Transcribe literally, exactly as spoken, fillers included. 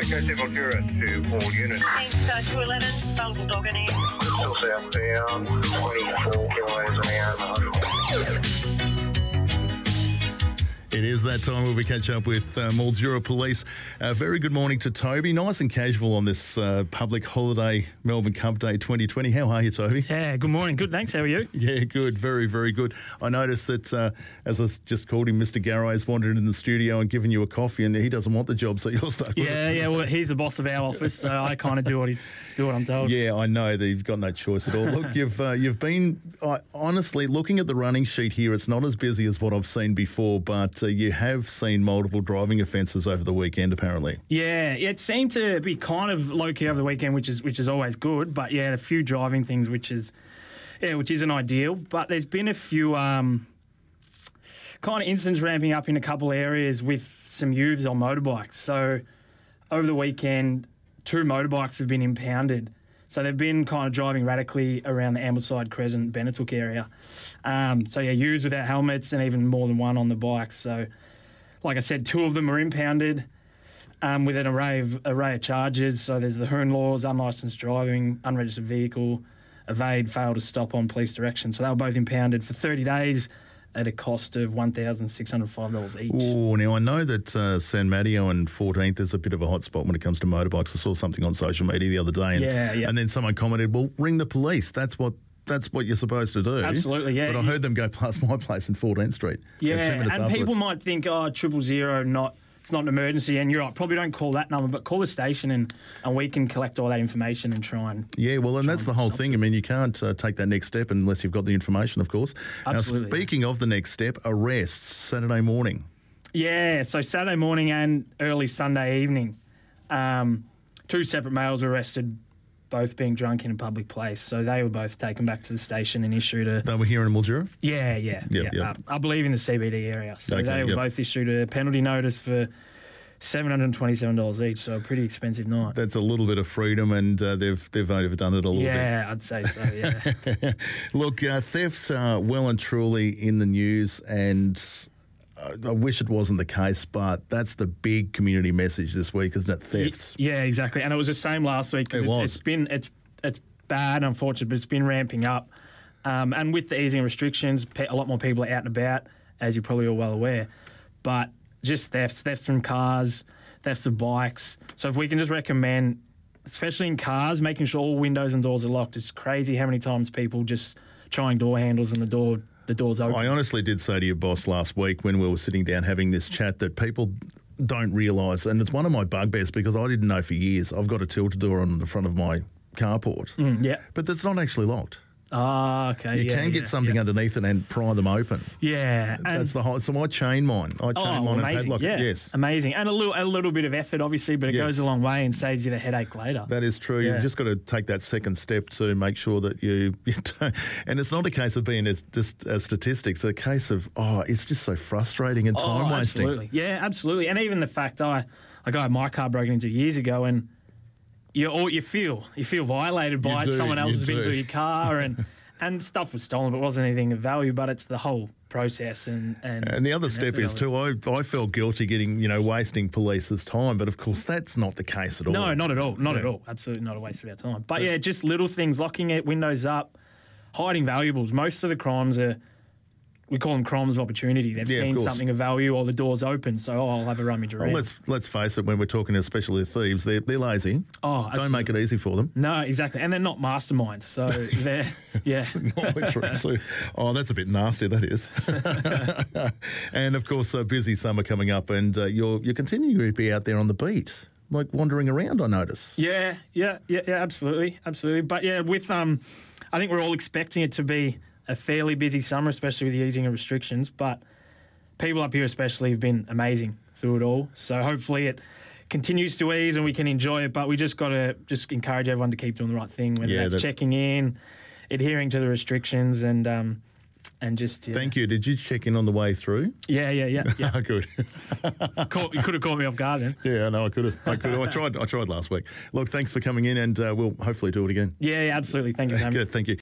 Echo seven Mildura to all units. Thanks, uh, two eleven, available dog in air. Still southbound, twenty-four kilometres an hour. It is that time where we catch up with uh, Mildura Police. Uh, very good morning to Toby. Nice and casual on this uh, public holiday Melbourne Cup Day twenty twenty. How are you, Toby? Yeah, good morning. Good, thanks. How are you? Yeah, good. Very, very good. I noticed that, uh, as I just called him, Mister Garrow has wandered in the studio and given you a coffee, and he doesn't want the job, so you're stuck with Yeah, it. yeah. Well, he's the boss of our office, so I kind of do what he's, do what I'm told. Yeah, I know that you've got no choice at all. Look, you've uh, you've been, uh, honestly, looking at the running sheet here, it's not as busy as what I've seen before, but uh, you have seen multiple driving offences over the weekend, apparently. Yeah, it seemed to be kind of low key over the weekend, which is which is always good. But yeah, a few driving things, which is yeah, which isn't ideal. But there's been a few um, kind of incidents ramping up in a couple areas with some youths on motorbikes. So over the weekend, two motorbikes have been impounded. So they've been kind of driving radically around the Ambleside, Crescent, Bennettook area. Um, so yeah, youths without helmets and even more than one on the bikes. So like I said, two of them are impounded um, with an array of array of charges. So there's the Hoon laws, unlicensed driving, unregistered vehicle, evade, fail to stop on police direction. So they were both impounded for thirty days at a cost of one thousand six hundred five dollars each. Oh, now I know that uh, San Mateo and fourteenth is a bit of a hot spot when it comes to motorbikes. I saw something on social media the other day, and, Yeah, yeah. and then someone commented, "Well, ring the police. That's what that's what you're supposed to do." Absolutely, yeah. But I heard them go past my place in fourteenth Street. Yeah, ten minutes and afterwards. people might think, oh, triple zero, not it's not an emergency, and you're right, probably don't call that number, but call the station and, and we can collect all that information and try and... Yeah, well, and that's and the whole do thing. I mean, you can't uh, take that next step unless you've got the information, of course. Absolutely. Now, speaking of the next step, arrests Saturday morning. Yeah, so Saturday morning and early Sunday evening, um, two separate males were arrested, both being drunk in a public place. So they were both taken back to the station and issued a... They were here in Mildura? Yeah, yeah. Yep, yeah. yep. Uh, I believe in the C B D area. So Okay, they were yep. both issued a penalty notice for seven hundred twenty-seven dollars each, so a pretty expensive night. That's a little bit of freedom, and uh, they've they've overdone it a little bit. Yeah, I'd say so, yeah. Look, uh, thefts are well and truly in the news, and uh, I wish it wasn't the case, but that's the big community message this week, isn't it? Thefts. Yeah, exactly. And it was the same last week because It it's, was. it's been it's it's bad, unfortunately, but it's been ramping up. Um, and with the easing of restrictions, pe- a lot more people are out and about, as you're probably all well aware. But just thefts, thefts from cars, thefts of bikes. So if we can just recommend, especially in cars, making sure all windows and doors are locked. It's crazy how many times people just trying door handles and the door the door's open. I honestly did say to your boss last week when we were sitting down having this chat that people don't realise, and it's one of my bugbears because I didn't know for years, I've got a tilt door on the front of my carport, Mm, yeah. but that's not actually locked. Ah, okay. You yeah, can get yeah, something yeah. underneath it and pry them open. Yeah. and- That's the whole. So I chain mine. I chain Oh, mine and amazing! padlock Yeah, it. Yes, amazing, and a little a little bit of effort, obviously, but it Yes. goes a long way and saves you the headache later. that is true. Yeah. You've just got to take that second step to make sure that you, you don't. And it's not a case of being a, just a statistic. It's a case of oh, it's just so frustrating and time oh, wasting. absolutely, yeah, absolutely, and even the fact I like I had my car broken into years ago, and you all you feel you feel violated by You it. do, Someone else you has been do. through your car and. And stuff was stolen, but it wasn't anything of value. But it's the whole process, and and, And the other and step effort is of it. too. I I felt guilty getting you know wasting police's time, but of course that's not the case at all. No, not at all. Not Yeah. at all. Absolutely not a waste of our time. But yeah, just little things, locking it, windows up, hiding valuables. Most of the crimes are, we call them crimes of opportunity. They've Yeah, of seen course. something of value or the door's open, so oh, I'll have a rummage around. Well, let's let's face it. When we're talking especially thieves, they're they're lazy. oh, Don't make it easy for them. No, exactly. And they're not masterminds, so they're, yeah. Not literally. So- oh, that's a bit nasty, that is. And of course, a busy summer coming up, and uh, you're you're continuing to be out there on the beat, like wandering around. I notice. Yeah, yeah, yeah, yeah, absolutely, absolutely. But yeah, with um, I think we're all expecting it to be a fairly busy summer, especially with the easing of restrictions. But people up here, especially, have been amazing through it all. So hopefully it continues to ease and we can enjoy it. But we just got to just encourage everyone to keep doing the right thing, whether Yeah, that's, that's- checking in, adhering to the restrictions, and um, and just yeah. Thank you. Did you check in on the way through? Yeah, yeah, yeah, yeah. Good. Caught, you could have caught me off guard then. Yeah, no, I could have. I could have. I tried. I tried last week. Look, thanks for coming in, and uh, we'll hopefully do it again. Yeah, yeah, absolutely. Thank you, Sam. Good. Thank you.